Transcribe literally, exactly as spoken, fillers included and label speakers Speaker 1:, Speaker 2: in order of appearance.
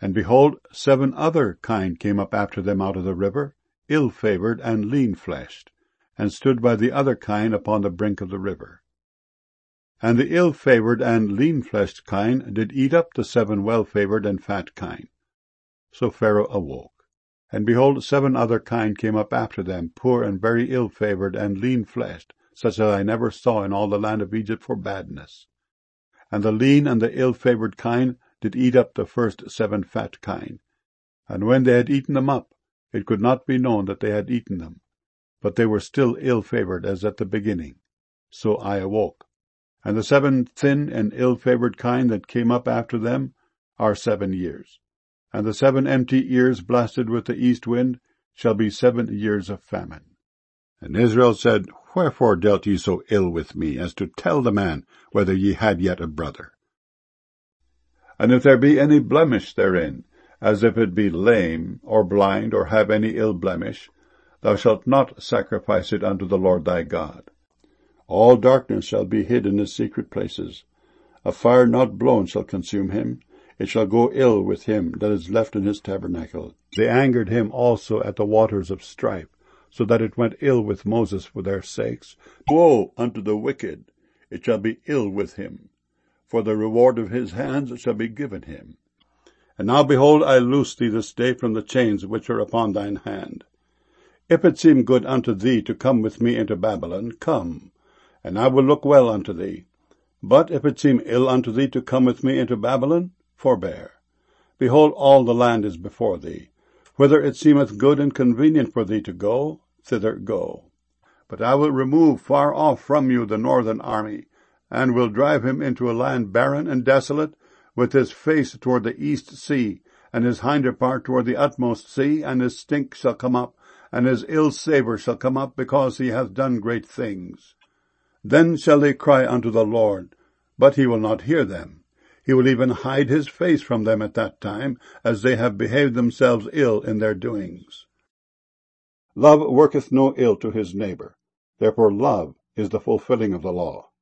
Speaker 1: And behold, seven other kine came up after them out of the river, ill-favoured and lean-fleshed, and stood by the other kine upon the brink of the river. And the ill-favoured and lean-fleshed kine did eat up the seven well-favoured and fat kine. So Pharaoh awoke. And behold, seven other kine came up after them, poor and very ill-favoured and lean-fleshed, such as I never saw in all the land of Egypt for badness. And the lean and the ill-favoured kine did eat up the first seven fat kine. And when they had eaten them up, it could not be known that they had eaten them, but they were still ill-favoured as at the beginning. So I awoke. And the seven thin and ill-favoured kine that came up after them are seven years. And the seven empty ears blasted with the east wind shall be seven years of famine. And Israel said, Wherefore dealt ye so ill with me, as to tell the man whether ye had yet a brother? And if there be any blemish therein, as if it be lame, or blind, or have any ill blemish, thou shalt not sacrifice it unto the Lord thy God. All darkness shall be hid in his secret places. A fire not blown shall consume him. It shall go ill with him that is left in his tabernacle. They angered him also at the waters of strife, so that it went ill with Moses for their sakes. Woe unto the wicked! It shall be ill with him, for the reward of his hands shall be given him. And now, behold, I loose thee this day from the chains which are upon thine hand. If it seem good unto thee to come with me into Babylon, come, and I will look well unto thee. But if it seem ill unto thee to come with me into Babylon, forbear. Behold, all the land is before thee. Whither it seemeth good and convenient for thee to go, thither go. But I will remove far off from you the northern army, and will drive him into a land barren and desolate, with his face toward the east sea, and his hinder part toward the utmost sea, and his stink shall come up, and his ill savour shall come up, because he hath done great things. Then shall they cry unto the Lord, but he will not hear them. He will even hide his face from them at that time, as they have behaved themselves ill in their doings. Love worketh no ill to his neighbour. Therefore love is the fulfilling of the law.